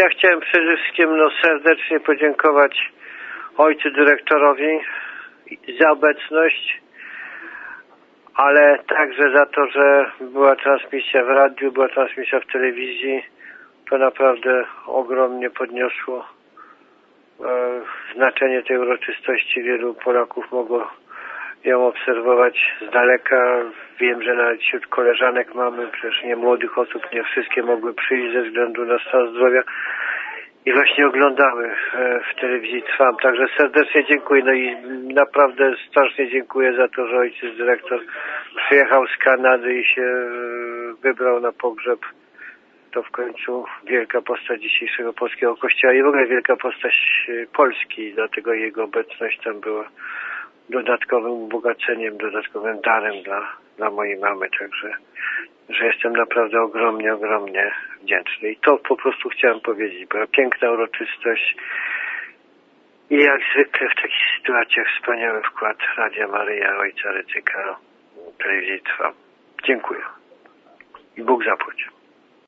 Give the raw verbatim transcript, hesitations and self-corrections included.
ja chciałem przede wszystkim no, serdecznie podziękować ojcu dyrektorowi za obecność, ale także za to, że była transmisja w radiu, była transmisja w telewizji. To naprawdę ogromnie podniosło e, znaczenie tej uroczystości. Wielu Polaków mogło ją obserwować z daleka. Wiem, że nawet wśród koleżanek mamy, przecież nie młodych osób, nie wszystkie mogły przyjść ze względu na stan zdrowia i właśnie oglądały w telewizji Trwam. Także serdecznie dziękuję. No i naprawdę strasznie dziękuję za to, że ojciec dyrektor przyjechał z Kanady i się wybrał na pogrzeb. To w końcu wielka postać dzisiejszego polskiego kościoła i w ogóle wielka postać Polski, dlatego jego obecność tam była dodatkowym ubogaceniem, dodatkowym darem dla, dla mojej mamy, także że jestem naprawdę ogromnie, ogromnie wdzięczny. I to po prostu chciałem powiedzieć. Była piękna uroczystość i jak zwykle w takich sytuacjach wspaniały wkład Radia Maryja, ojca Rydzyka, telewizji Trwam. Dziękuję. I Bóg zapłać.